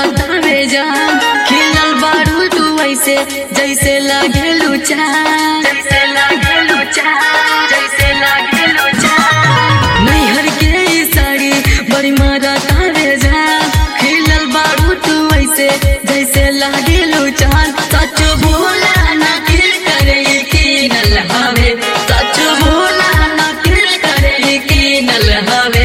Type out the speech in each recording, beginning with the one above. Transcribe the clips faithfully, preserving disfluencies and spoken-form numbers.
तावे जान खिलल बारू तू ऐसे जैसे लागेलू चाँद जैसे लागेलू चाँद जैसे लागेलू चाँद नैहर के साड़ी बड़ी मारा तावे जान खिलल बारू तू ऐसे जैसे लागेलू चाँद सच बोला ना किल करे की नल हवे सच बोला ना किल करे की नल हवे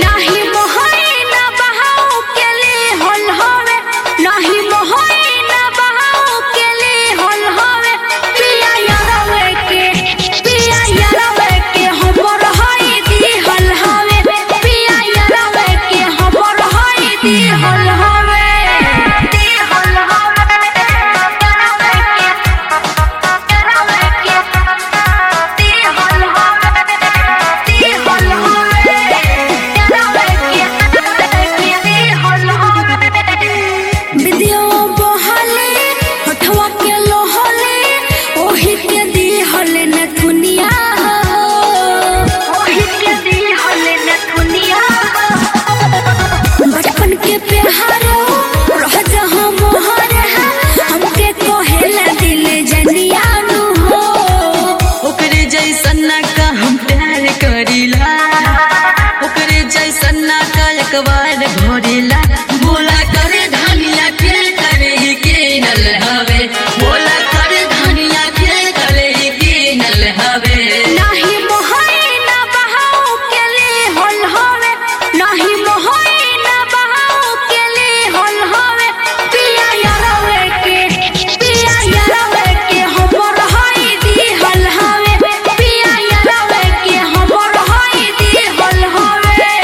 कवार भोरेला बोला करे धनिया के करे के नल हवे बोला करे धनिया के करे के नल हवे नाही मोहई ना बहाओ के ले होल हवे नाही मोहई ना बहाओ के ले होल हवे पिया यारवे के पिया यारवे के हमर हई दी हल हवे पिया यारवे के हमर हई दी हल हवे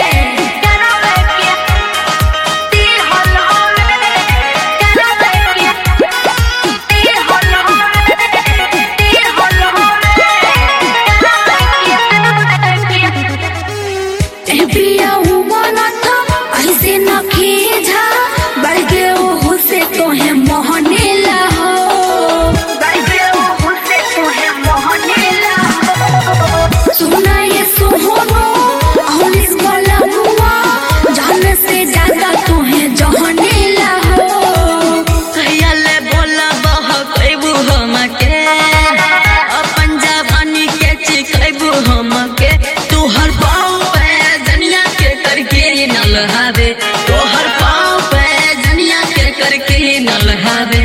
पिया हुआ ना था ऐसे न खींचा बढ़ गए वो से तो है मोहनेला हो बढ़ गए वो से तो है मोहनेला हो सुना ये सुहोनो और इस वाला हुआ जान से ज्यादा तो है जहनेला हो कहिया ले बोला बह कैबू हमके अपन जवानी के चिकैबू हमके तू हर पाँव करके नल हवे तोहर पाँव पे जनिया के करके नल हवे।